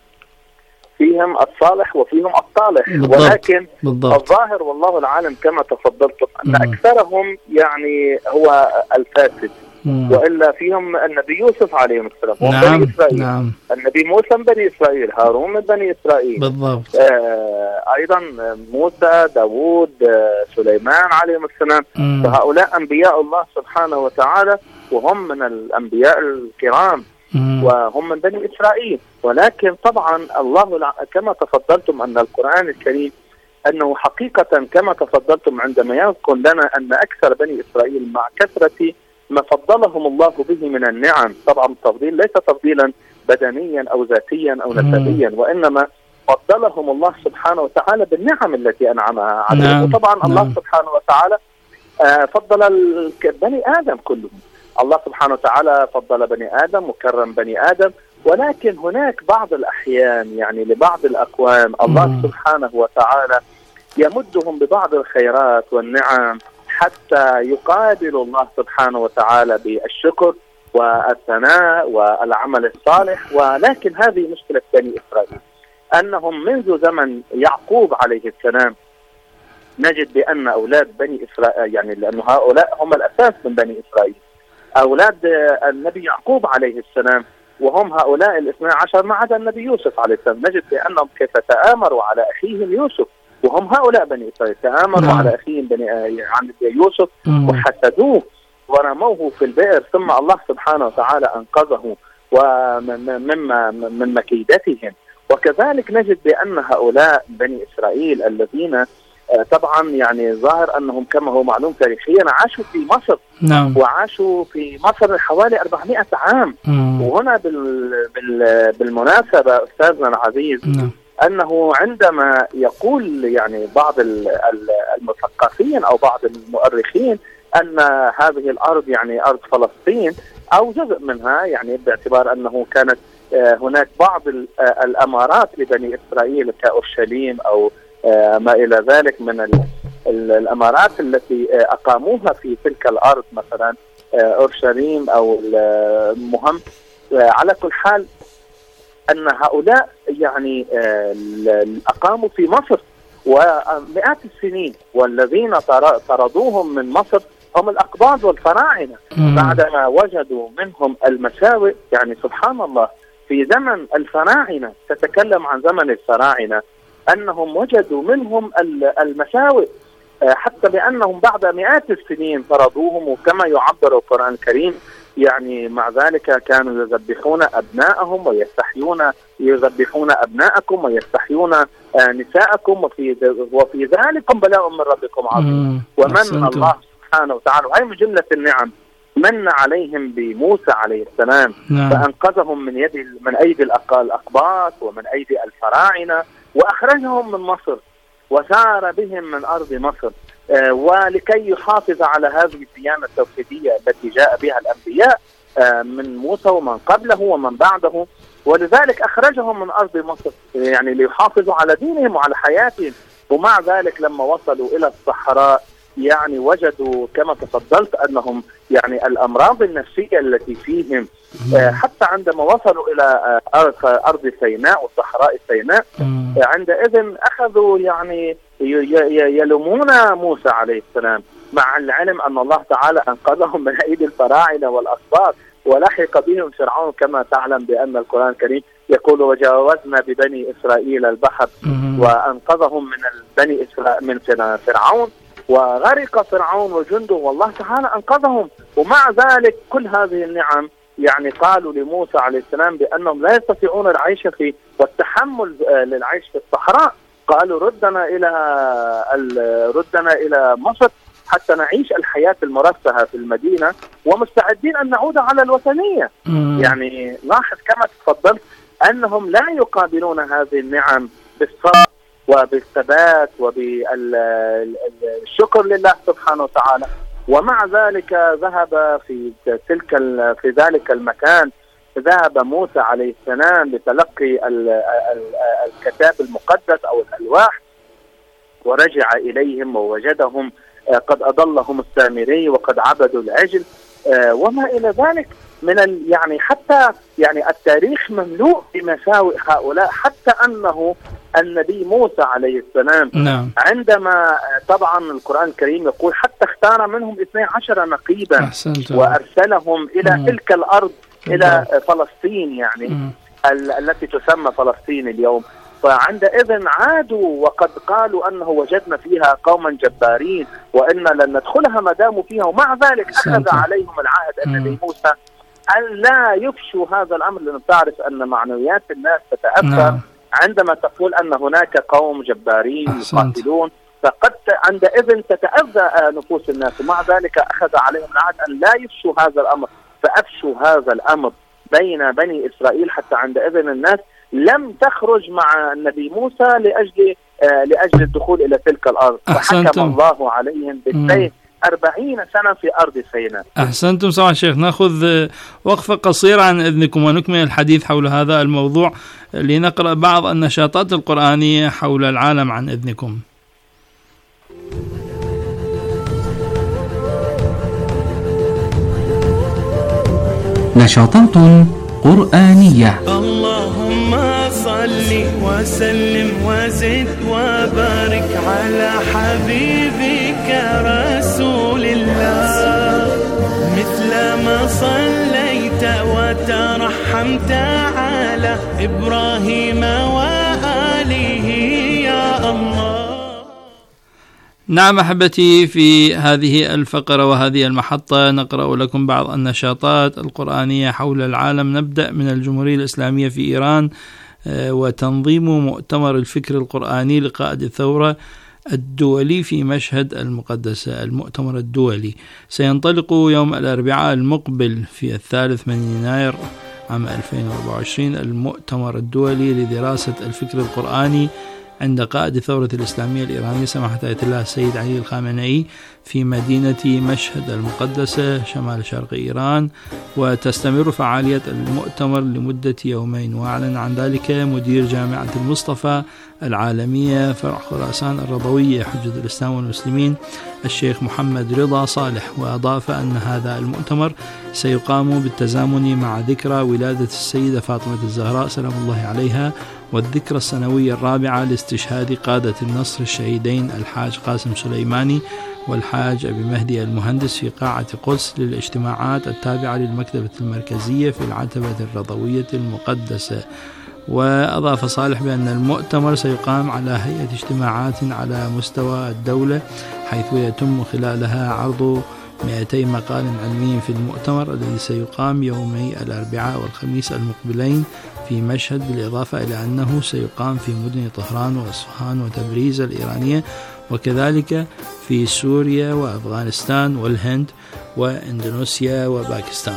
فيهم الصالح وفيهم الطالح. ولكن الظاهر والله العالم كما تفضلتم أن أكثرهم يعني هو الفاسد، وإلا فيهم النبي يوسف عليه السلام بني إسرائيل. النبي موسى من بني إسرائيل، هارون من بني إسرائيل بالضبط. أيضا موسى، داود، سليمان عليهم السلام. فهؤلاء أنبياء الله سبحانه وتعالى وهم من الأنبياء الكرام وهم من بني إسرائيل. ولكن طبعا الله كما تفضلتم أن القرآن الكريم أنه حقيقة كما تفضلتم عندما يذكر لنا أن أكثر بني إسرائيل مع كثرة ما فضلهم الله به من النعم، طبعا التفضيل ليس تفضيلا بدنيا أو ذاتيا أو نسبيا، وإنما فضلهم الله سبحانه وتعالى بالنعم التي أنعمها عليهم. وطبعا الله سبحانه وتعالى فضل بني آدم كلهم. الله سبحانه وتعالى فضل بني آدم وكرم بني آدم، ولكن هناك بعض الأحيان يعني لبعض الأقوام الله سبحانه وتعالى يمدهم ببعض الخيرات والنعم حتى يقابل الله سبحانه وتعالى بالشكر والثناء والعمل الصالح. ولكن هذه مشكلة بني إسرائيل، أنهم منذ زمن يعقوب عليه السلام نجد بأن أولاد بني إسرائيل يعني لأن هؤلاء هم الأساس من بني إسرائيل، أولاد النبي يعقوب عليه السلام، وهم هؤلاء 12 ما عدا النبي يوسف عليه السلام. نجد بأنهم كيف تآمروا على أخيهم يوسف، وهم هؤلاء بني إسرائيل تآمروا على أخيهم عن يوسف وحسدوه ورموه في البئر، ثم الله سبحانه وتعالى أنقذه من مكيدتهم. وكذلك نجد بأن هؤلاء بني إسرائيل الذين طبعا يعني ظاهر أنهم كما هو معلوم تاريخيا عاشوا في مصر. وعاشوا في مصر حوالي 400 عام. وهنا بالمناسبة أستاذنا العزيز أنه عندما يقول يعني بعض المثقفين أو بعض المؤرخين أن هذه الأرض يعني أرض فلسطين أو جزء منها، يعني باعتبار أنه كانت هناك بعض الأمارات لبني إسرائيل كأورشليم أو ما إلى ذلك من الأمارات التي أقاموها في تلك الأرض، مثلا أورشليم أو المهم. على كل حال أن هؤلاء يعني أقاموا في مصر ومئات السنين، والذين طردوهم من مصر هم الأقباط والفراعنة بعدما وجدوا منهم المساوئ. يعني سبحان الله في زمن الفراعنة، تتكلم عن زمن الفراعنة، أنهم وجدوا منهم المساوئ حتى بأنهم بعد مئات السنين طردوهم. وكما يعبر القرآن الكريم يعني مع ذلك كانوا يذبحون أبناءهم يذبحون أبناءكم ويستحيون نساءكم وفي ذلك بلاء من ربكم عظيم. ومن الله سبحانه وتعالى، وهي من جملة النعم، من عليهم بموسى عليه السلام فأنقذهم من أيدي الأقباط ومن أيدي الفراعنة وأخرجهم من مصر وسار بهم من أرض مصر، ولكي يحافظ على هذه الديانة التوحيدية التي جاء بها الأنبياء. من موسى ومن قبله ومن بعده، ولذلك أخرجهم من أرض مصر يعني ليحافظوا على دينهم وعلى حياتهم. ومع ذلك لما وصلوا إلى الصحراء يعني وجدوا كما تفضلت أنهم يعني الأمراض النفسية التي فيهم، حتى عندما وصلوا إلى أرض سيناء وصحراء سيناء عندئذ أخذوا يعني يلومون موسى عليه السلام، مع العلم أن الله تعالى أنقذهم من أيدي الفراعنة والأسباط، ولحق بهم فرعون كما تعلم بأن القرآن الكريم يقول وجاوزنا ببني إسرائيل البحر وأنقذهم من فرعون، وغرق فرعون وجنده والله تعالى أنقذهم. ومع ذلك كل هذه النعم يعني قالوا لموسى عليه السلام بأنهم لا يستطيعون العيش في والتحمل للعيش في الصحراء. قالوا ردنا إلى مصر حتى نعيش الحياة المرفهة في المدينة ومستعدين أن نعود على الوثنية. يعني لاحظ كما تفضلت أنهم لا يقابلون هذه النعم بالصبر وبالثبات وبالشكر لله سبحانه وتعالى. ومع ذلك ذهب في ذلك المكان، ذهب موسى عليه السلام لتلقي الكتاب المقدس أو الألواح، ورجع إليهم ووجدهم قد أضلهم السامري وقد عبدوا العجل وما إلى ذلك من يعني حتى يعني التاريخ مملوء بمساوئ هؤلاء، حتى أنه النبي موسى عليه السلام عندما طبعا القرآن الكريم يقول حتى اختار منهم 12 نقيبا وأرسلهم إلى تلك الأرض إلى فلسطين يعني التي تسمى فلسطين اليوم. فعندئذ عادوا وقد قالوا أنه وجدنا فيها قوما جبارين وإن لن ندخلها ما داموا فيها، ومع ذلك أخذ عليهم العهد النبي موسى أن لا يفشوا هذا الأمر، لأنه تعرف أن معنويات الناس تتأثر عندما تقول أن هناك قوم جبارين يقاتلون، فقد عندئذ تتأذى نفوس الناس. ومع ذلك أخذ عليهم العهد أن لا يفشوا هذا الأمر، فأفشوا هذا الأمر بين بني إسرائيل، حتى عندئذ الناس لم تخرج مع النبي موسى لأجل الدخول إلى تلك الأرض، فحكم الله عليهم بالسيف 40 سنة في أرض سيناء. أحسنتم سماحة الشيخ. نأخذ وقفة قصيرة عن إذنكم ونكمل الحديث حول هذا الموضوع لنقرأ بعض النشاطات القرآنية حول العالم عن إذنكم. نشاطات قرآنية. اللهم صل وسلم وزد وبارك على حبيبك رسول الله، مثل ما صليت وترحمت على إبراهيم وآله يا الله. نعم أحبتي، في هذه الفقرة وهذه المحطة نقرأ لكم بعض النشاطات القرآنية حول العالم. نبدأ من الجمهورية الإسلامية في إيران وتنظيم مؤتمر الفكر القرآني لقائد الثورة الدولي في مشهد المقدسة. المؤتمر الدولي سينطلق يوم الأربعاء المقبل في 3 يناير عام 2024. المؤتمر الدولي لدراسة الفكر القرآني عند قائد الثورة الإسلامية الإيرانية سماحة آية الله السيد علي الخامنئي في مدينة مشهد المقدسة شمال شرق إيران، وتستمر فعالية المؤتمر لمدة يومين. وأعلن عن ذلك مدير جامعة المصطفى العالمية فرع خراسان الرضوية حجة الإسلام والمسلمين الشيخ محمد رضا صالح، وأضاف أن هذا المؤتمر سيقام بالتزامن مع ذكرى ولادة السيدة فاطمة الزهراء سلام الله عليها، والذكرى السنوية الرابعة لاستشهاد قادة النصر الشهيدين الحاج قاسم سليماني والحاج أبي مهدي المهندس في قاعة قدس للاجتماعات التابعة للمكتبة المركزية في العتبة الرضوية المقدسة. وأضاف صالح بأن المؤتمر سيقام على هيئة اجتماعات على مستوى الدولة، حيث يتم خلالها عرض 200 مقال علمي في المؤتمر الذي سيقام يومي الأربعاء والخميس المقبلين في مشهد، بالإضافة إلى أنه سيقام في مدن طهران وأصفهان وتبريز الإيرانية، وكذلك في سوريا وأفغانستان والهند وإندونيسيا وباكستان.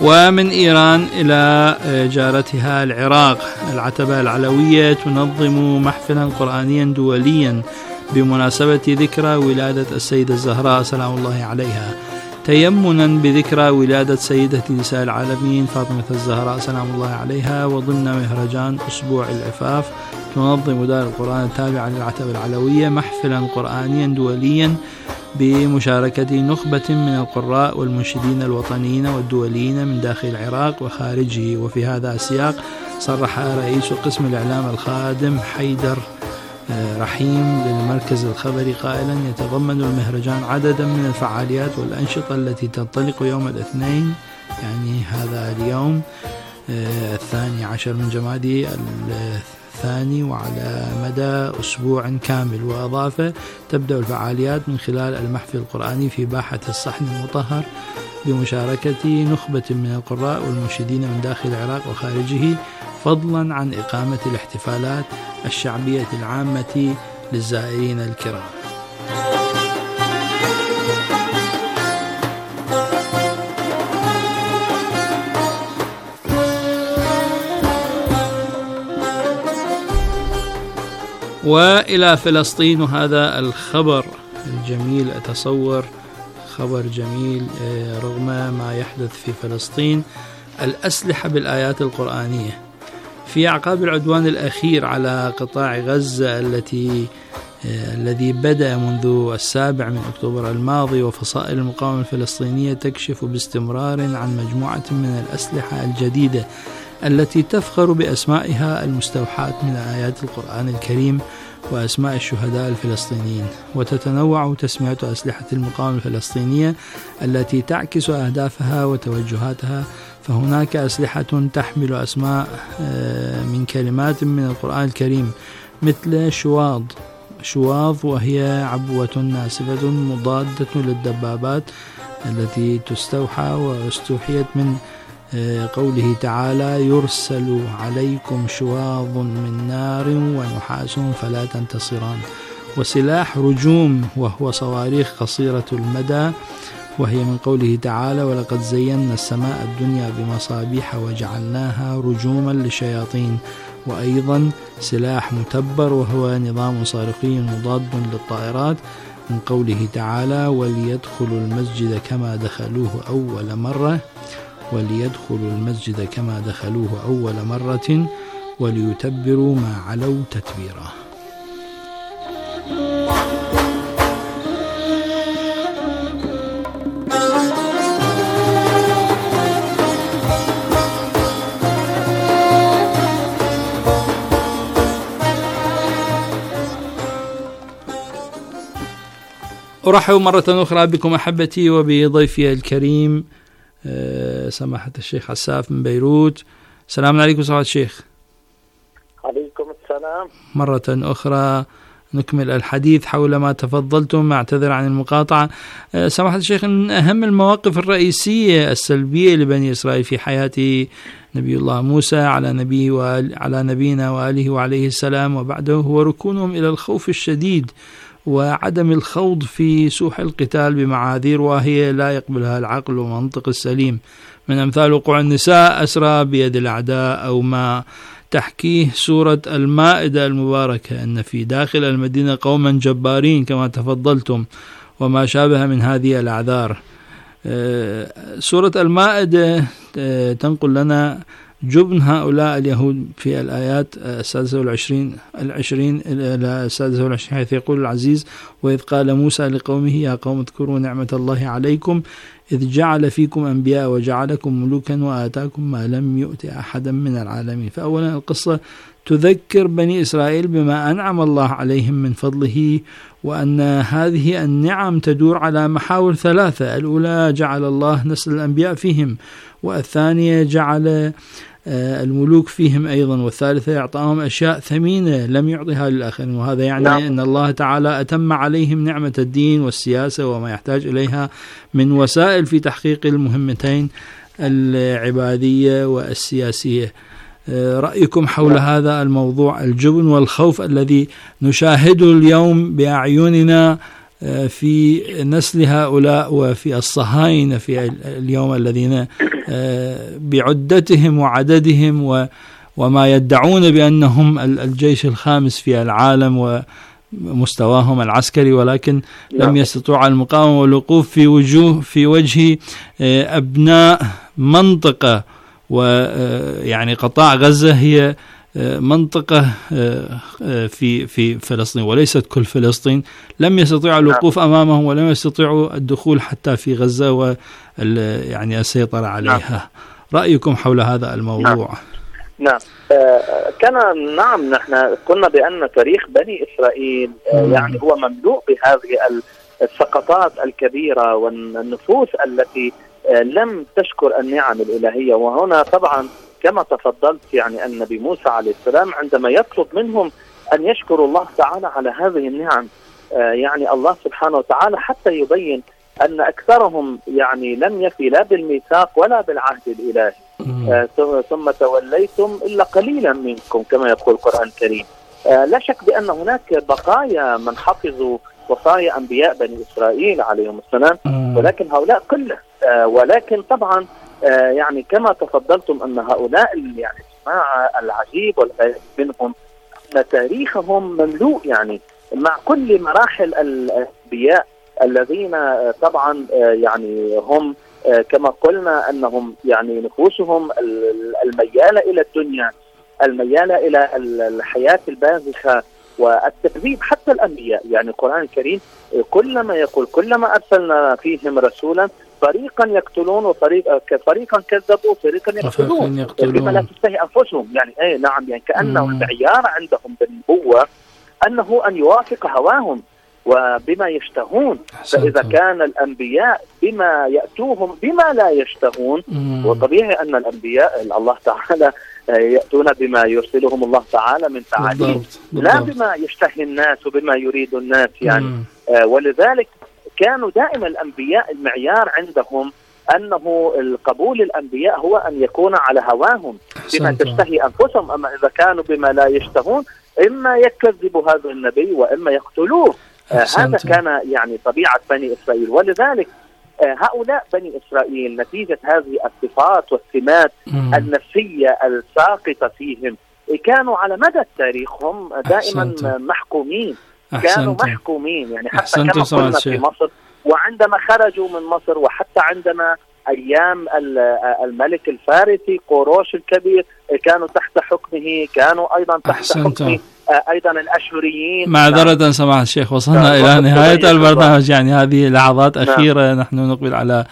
ومن إيران إلى جارتها العراق، العتبة العلوية تنظم محفلا قرآنيا دوليا بمناسبة ذكرى ولادة السيدة الزهراء سلام الله عليها، تيمنا بذكرى ولادة سيدة نساء العالمين فاطمة الزهراء سلام الله عليها. وضمن مهرجان أسبوع العفاف تنظم دار القرآن التابعة للعتبة العلوية محفلا قرآنيا دوليا بمشاركة نخبة من القراء والمنشدين الوطنيين والدوليين من داخل العراق وخارجه. وفي هذا السياق صرح رئيس قسم الإعلام الخادم حيدر رحيم للمركز الخبري قائلا: يتضمن المهرجان عددا من الفعاليات والأنشطة التي تنطلق يوم الاثنين، يعني هذا اليوم 12 من جمادي الثاني، وعلى مدى أسبوع كامل. وأضاف: تبدأ الفعاليات من خلال المحفل القرآني في باحة الصحن المطهر بمشاركة نخبة من القراء والمنشدين من داخل العراق وخارجه، فضلا عن إقامة الاحتفالات الشعبية العامة للزائرين الكرام. وإلى فلسطين، وهذا الخبر الجميل، أتصور خبر جميل رغم ما يحدث في فلسطين. الأسلحة بالآيات القرآنية في أعقاب العدوان الأخير على قطاع غزة الذي بدأ منذ 7 من أكتوبر الماضي، وفصائل المقاومة الفلسطينية تكشف باستمرار عن مجموعة من الأسلحة الجديدة التي تفخر بأسمائها المستوحاة من آيات القرآن الكريم وأسماء الشهداء الفلسطينيين. وتتنوع تسمية أسلحة المقاومة الفلسطينية التي تعكس أهدافها وتوجهاتها، فهناك أسلحة تحمل أسماء من كلمات من القرآن الكريم مثل شواظ، وهي عبوة ناسفة مضادة للدبابات التي تستوحى واستوحيت من قوله تعالى: يرسل عليكم شواظ من نار ونحاس فلا تنتصران. وسلاح رجوم، وهو صواريخ قصيرة المدى، وهي من قوله تعالى: ولقد زينا السماء الدنيا بمصابيح وجعلناها رجوما للشياطين. وأيضا سلاح متبر، وهو نظام صاروخي مضاد للطائرات، من قوله تعالى: وليدخلوا المسجد كما دخلوه أول مرة وليتبروا ما علوا تتبيرا. أرحب مرة أخرى بكم أحبتي وبضيفي الكريم سماحة الشيخ عساف من بيروت. السلام عليكم سماحة الشيخ. عليكم السلام. مرة أخرى نكمل الحديث حول ما تفضلتم، أعتذر عن المقاطعة. سماحة الشيخ، من أهم المواقف الرئيسية السلبية لبني إسرائيل في حياة نبي الله موسى على نبينا وآله وعليه السلام وبعده هو ركونهم إلى الخوف الشديد وعدم الخوض في سوح القتال بمعاذير واهية لا يقبلها العقل ومنطق السليم، من أمثال وقوع النساء أسرى بيد الأعداء، أو ما تحكيه سورة المائدة المباركة أن في داخل المدينة قوما جبارين كما تفضلتم، وما شابه من هذه الأعذار. سورة المائدة تنقل لنا جبن هؤلاء اليهود في الآيات 26 إلى 26، حيث يقول العزيز: وإذ قال موسى لقومه يا قوم اذكروا نعمة الله عليكم إذ جعل فيكم أنبياء وجعلكم ملوكا وآتاكم ما لم يؤت أحدا من العالمين. فأولا القصة تذكر بني إسرائيل بما أنعم الله عليهم من فضله، وأن هذه النعم تدور على محاور ثلاثة: الأولى جعل الله نسل الأنبياء فيهم، والثانية جعل الملوك فيهم أيضا، والثالثة إعطاهم أشياء ثمينة لم يعطيها للآخرين. وهذا يعني أن الله تعالى أتم عليهم نعمة الدين والسياسة وما يحتاج إليها من وسائل في تحقيق المهمتين العبادية والسياسية. رأيكم حول هذا الموضوع، الجبن والخوف الذي نشاهده اليوم بأعيننا في نسل هؤلاء وفي الصهاينة في اليوم الذين بعدتهم وعددهم وما يدعون بأنهم الجيش الخامس في العالم ومستواهم العسكري، ولكن لم يستطيعوا المقاومة والوقوف في وجه أبناء منطقة، ويعني قطاع غزة هي منطقة في فلسطين وليست كل فلسطين. لم يستطيعوا الوقوف أمامهم ولم يستطيعوا الدخول حتى في غزة يعني السيطرة عليها. رأيكم حول هذا الموضوع؟ نعم. نعم نحن قلنا بأن تاريخ بني إسرائيل يعني هو مملوء بهذه السقطات الكبيرة والنفوس التي لم تشكر النعم الإلهية. وهنا طبعا كما تفضلت يعني النبي موسى عليه السلام عندما يطلب منهم أن يشكروا الله تعالى على هذه النعم، يعني الله سبحانه وتعالى حتى يبين أن أكثرهم يعني لم يفي لا بالميثاق ولا بالعهد الإلهي، ثم توليتم إلا قليلا منكم كما يقول القرآن الكريم. لا شك بأن هناك بقايا من حفظوا وصايا أنبياء بني إسرائيل عليهم السلام، ولكن هؤلاء قلة. ولكن طبعا يعني كما تفضلتم أن هؤلاء يعني الجماعة العجيب والغريب منهم أن تاريخهم مملوء يعني مع كل مراحل الأنبياء الذين طبعا يعني هم كما قلنا أنهم يعني نفوسهم الميالة إلى الدنيا، الميالة إلى الحياة الباذخة والتكذيب حتى الأنبياء. يعني القرآن الكريم كلما يقول كلما أرسلنا فيهم رسولا فريقا يقتلون وفريقا كذبوا فريقا يقتلون بما لا تشتهي أنفسهم. يعني نعم، يعني كأنه المعيار عندهم بالنبوة أنه أن يوافق هواهم وبما يشتهون. فإذا كان الأنبياء بما يأتوهم بما لا يشتهون، وطبيعي أن الأنبياء الله تعالى يأتون بما يرسلهم الله تعالى من تعاليم لا بما يشتهي الناس وبما يريد الناس يعني. ولذلك كانوا دائما الأنبياء المعيار عندهم أنه القبول الأنبياء هو أن يكون على هواهم بما تشتهي أنفسهم. أما إذا كانوا بما لا يشتهون إما يكذبوا هذا النبي وإما يقتلوه. هذا كان يعني طبيعة بني إسرائيل. ولذلك هؤلاء بني إسرائيل نتيجة هذه الصفات والسمات النفسية الساقطة فيهم كانوا على مدى تاريخهم دائما محكومين. كانوا محكومين يعني حتى كما قلنا في مصر، وعندما خرجوا من مصر، وحتى عندما أيام الملك الفارسي قوروش الكبير كانوا تحت حكمه، كانوا أيضا تحت حكمه أيضا الأشوريين. معذرة سماحة الشيخ، وصلنا إلى نهاية البرنامج، يعني هذه لحظات أخيرة نحن نقبل على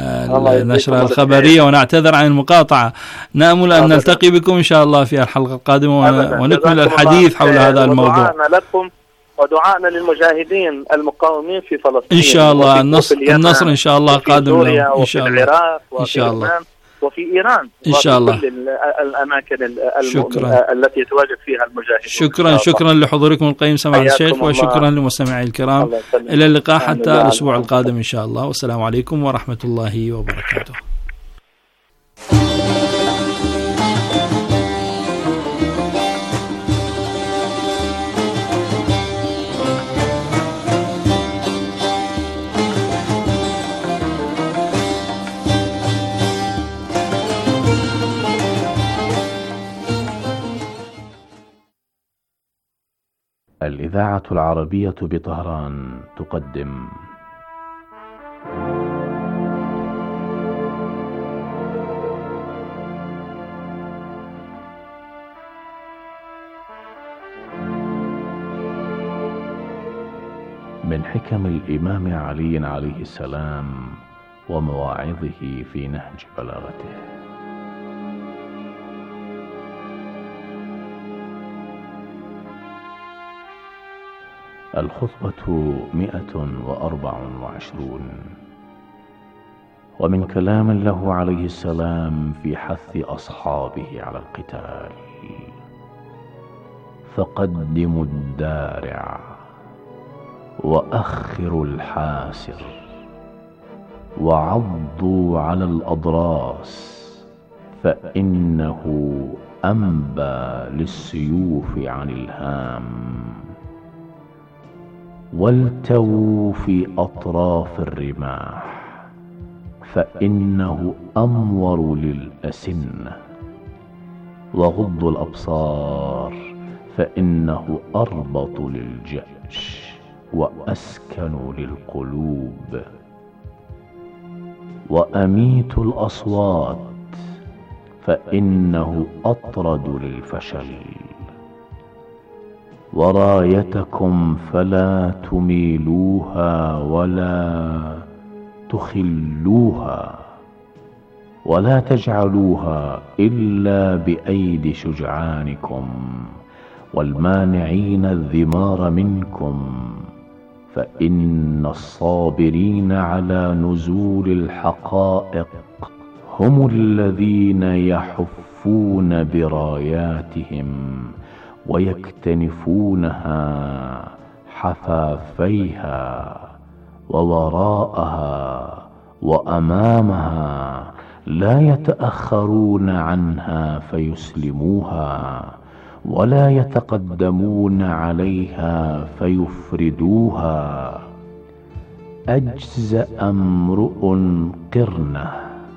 النشرة الخبرية ونعتذر عن المقاطعة. نأمل أن نلتقي بكم إن شاء الله في الحلقة القادمة ونكمل الحديث حول هذا الموضوع. ودعاءنا لكم ودعاءنا للمجاهدين المقاومين في فلسطين إن شاء الله. النصر إن شاء الله قادم لهم إن شاء الله، وفي العراق وفي لبنان وفي إيران إن شاء الله، كل الأماكن التي يتواجد فيها المجاهدين. شكرا لحضوركم القيم سماحة الشيخ، وشكرا لمستمعي الكرام. إلى اللقاء حتى الأسبوع القادم إن شاء الله، والسلام عليكم ورحمة الله وبركاته. الإذاعة العربية بطهران تقدم من حكم الإمام علي عليه السلام ومواعظه في نهج بلاغته. الخطبة 124، ومن كلام له عليه السلام في حث أصحابه على القتال: فقدموا الدارع وأخروا الحاسر وعضوا على الأضراس، فإنه أنبى للسيوف عن الهام، والتووا في أطراف الرماح، فإنه أمور للأسنة، وغضوا الأبصار فإنه أربط للجأش وأسكن للقلوب، وأميتوا الأصوات فإنه أطرد للفشل، ورايتكم فلا تميلوها ولا تخلوها، ولا تجعلوها إلا بأيدي شجعانكم والمانعين الذمار منكم، فإن الصابرين على نزول الحقائق هم الذين يحفون براياتهم ويكتنفونها حفافيها ووراءها وأمامها، لا يتأخرون عنها فيسلموها، ولا يتقدمون عليها فيفردوها. أجزأ امرؤ قرنه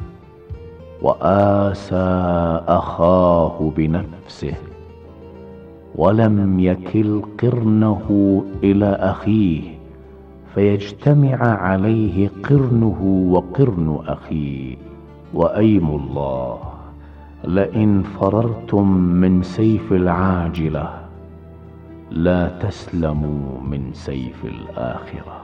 وآسى أخاه بنفسه، ولم يكل قرنه إلى أخيه فيجتمع عليه قرنه وقرن أخيه. وأيم الله لئن فررتم من سيف العاجلة لا تسلموا من سيف الآخرة،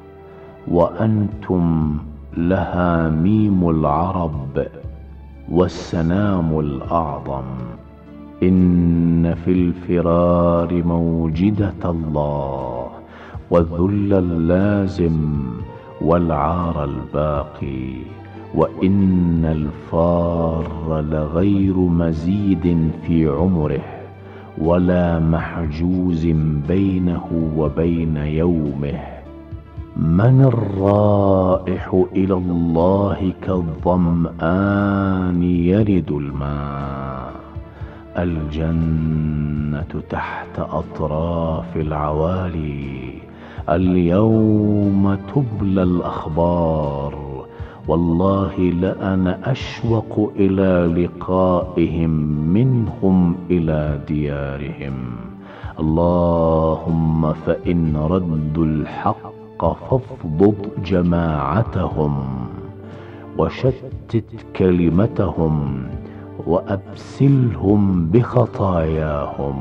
وأنتم لها ميم العرب والسنام الأعظم. إن في الفرار موجدة الله، والذل اللازم والعار الباقي، وإن الفار لغير مزيد في عمره ولا محجوز بينه وبين يومه. من الرائح إلى الله كالظمآن يرد الماء. الجنة تحت أطراف العوالي، اليوم تبلى الأخبار. والله لأنا أشوق إلى لقائهم منهم إلى ديارهم. اللهم فإن ردوا الحق فافضض جماعتهم وشتت كلمتهم وأبسلهم بخطاياهم.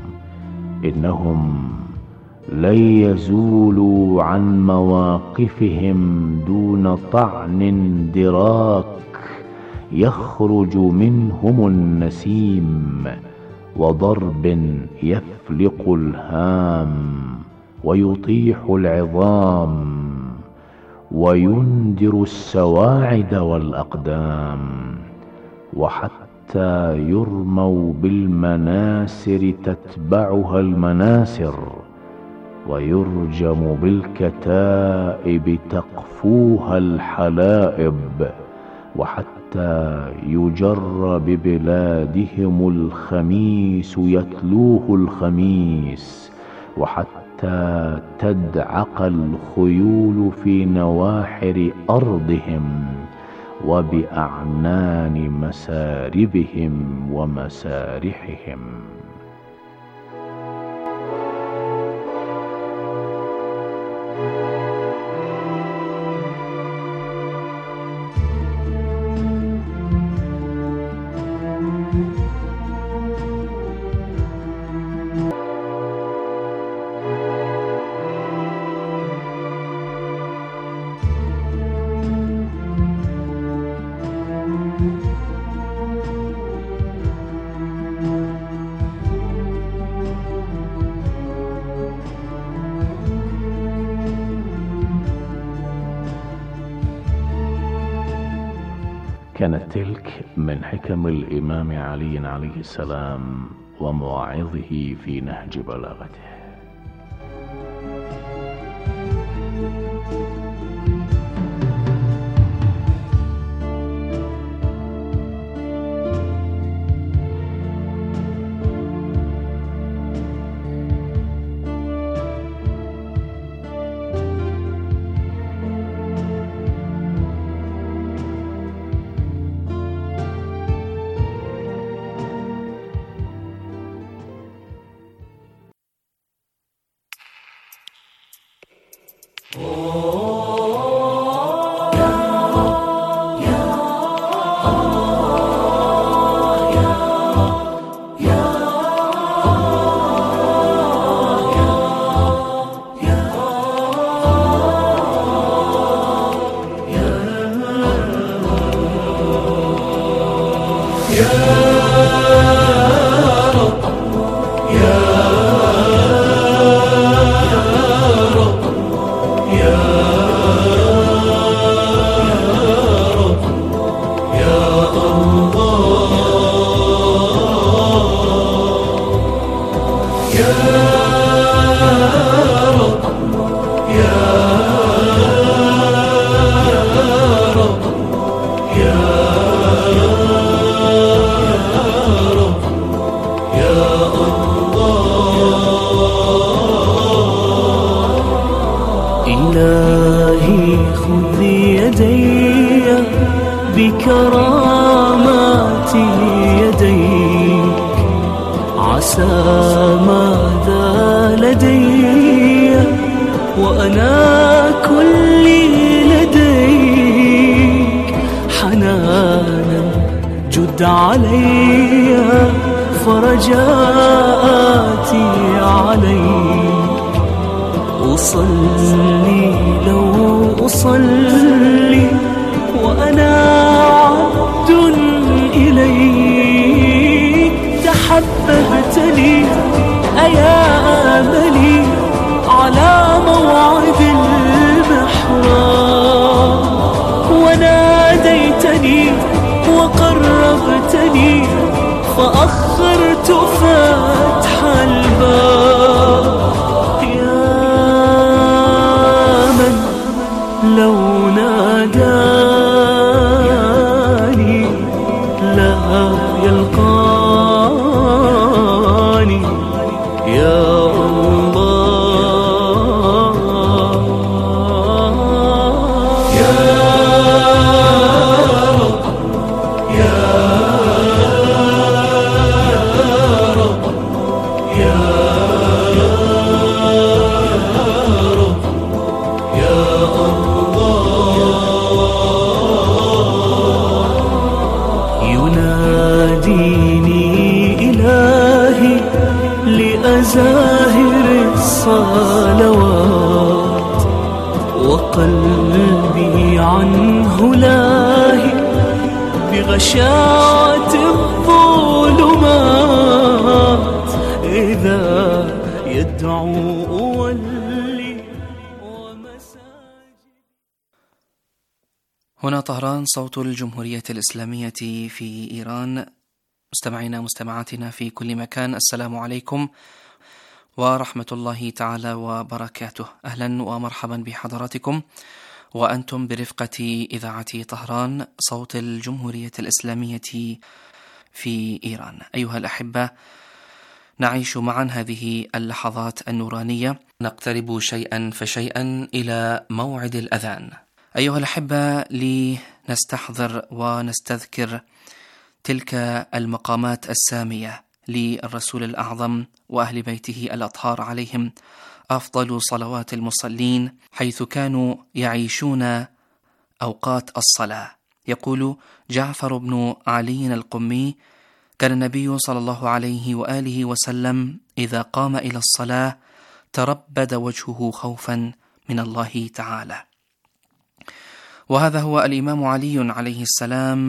إنهم لن يزولوا عن مواقفهم دون طعن دراك يخرج منهم النسيم، وضرب يفلق الهام ويطيح العظام، ويندر السواعد والأقدام، وحتى يرموا بالمناسر تتبعها المناسر، ويرجم بالكتائب تقفوها الحلائب، وحتى يجر ببلادهم الخميس يتلوه الخميس، وحتى تدعق الخيول في نواحر أرضهم وبأعنان مساربهم ومسارحهم. كانت تلك من حكم الإمام علي عليه السلام ومواعظه في نهج بلاغته. كرامات يديك عسى ماذا لدي وأنا كلي لديك حنانا جد علي فرجاءاتي عليك أصلي لو أصلي وأنا عبد إليك تحببتني أيا آملي على موعد المحراب وناديتني وقربتني فأخرت فتح الباب يا من لو ناداني لا يلقاني يا زاهر الصلوات وقلبي عنه لاهي بغشاة الظلمات إذا يدعو ولي ومساجد. هنا طهران صوت الجمهورية الإسلامية في إيران. مستمعينا مستمعاتنا في كل مكان، السلام عليكم ورحمة الله تعالى وبركاته. أهلا ومرحبا بحضراتكم وأنتم برفقة إذاعة طهران صوت الجمهورية الإسلامية في إيران. أيها الأحبة، نعيش معا هذه اللحظات النورانية، نقترب شيئا فشيئا إلى موعد الأذان. أيها الأحبة، لنستحضر ونستذكر تلك المقامات السامية للرسول الأعظم وأهل بيته الأطهار عليهم أفضل صلوات المصلين، حيث كانوا يعيشون أوقات الصلاة. يقول جعفر بن علي القمي: كان النبي صلى الله عليه وآله وسلم إذا قام إلى الصلاة تربد وجهه خوفا من الله تعالى. وهذا هو الإمام علي عليه السلام